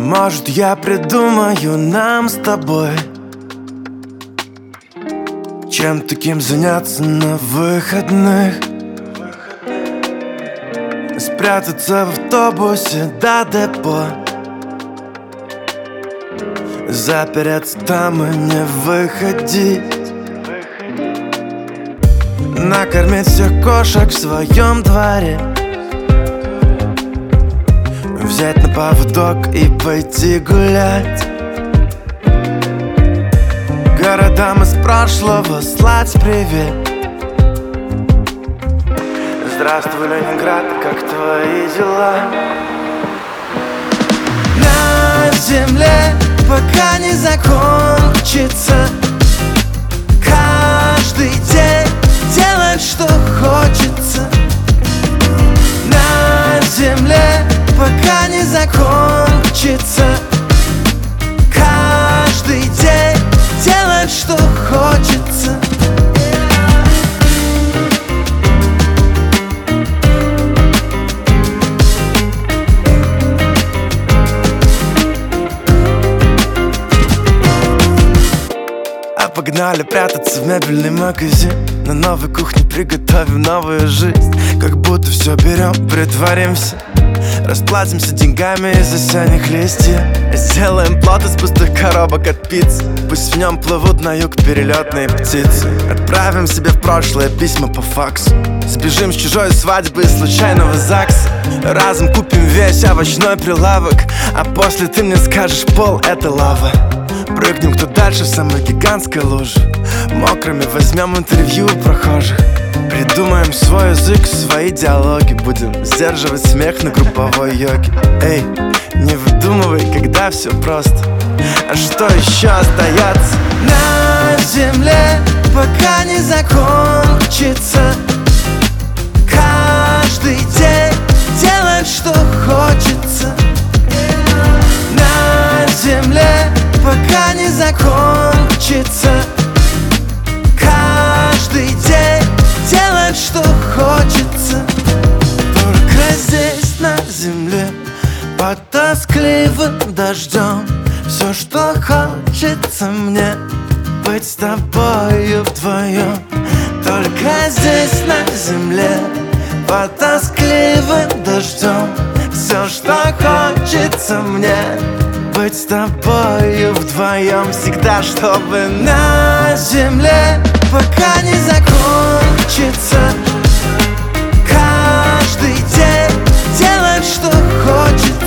Может, я придумаю нам с тобой чем таким заняться на выходных. Спрятаться в автобусе до депо, запереться там и не выходить, накормить всех кошек в своем дворе, взять на поводок и пойти гулять, городам из прошлого слать привет. Здравствуй, Ленинград, как твои дела? На земле пока не закончится, каждый день делать, что хочется. На земле пока не закончится, каждый день делать, что хочется. Погнали прятаться в мебельный магазин, на новой кухне приготовим новую жизнь. Как будто все берем, притворимся, расплатимся деньгами из осенних листьев. Сделаем плод из пустых коробок от пиццы, пусть в нем плывут на юг перелетные птицы. Отправим себе в прошлое письма по факсу, сбежим с чужой свадьбы и случайного ЗАГСа. Разом купим весь овощной прилавок, а после ты мне скажешь: пол — это лава. Прыгнем кто дальше в самой гигантской луже, мокрыми возьмем интервью у прохожих. Придумаем свой язык, свои диалоги, будем сдерживать смех на групповой йоге. Эй, не выдумывай, когда все просто. А что еще остается? На земле пока не закончится, каждый день делать, что хочется. На земле пока не закончится, каждый день делать, что хочется. Только здесь, на земле, под тоскливым дождем, все, что хочется мне, быть с тобою вдвоем. Только здесь, на земле, под тоскливым дождем, все, что хочется мне, быть с тобою вдвоем всегда, чтобы на земле пока не закончится, каждый день делать, что хочется.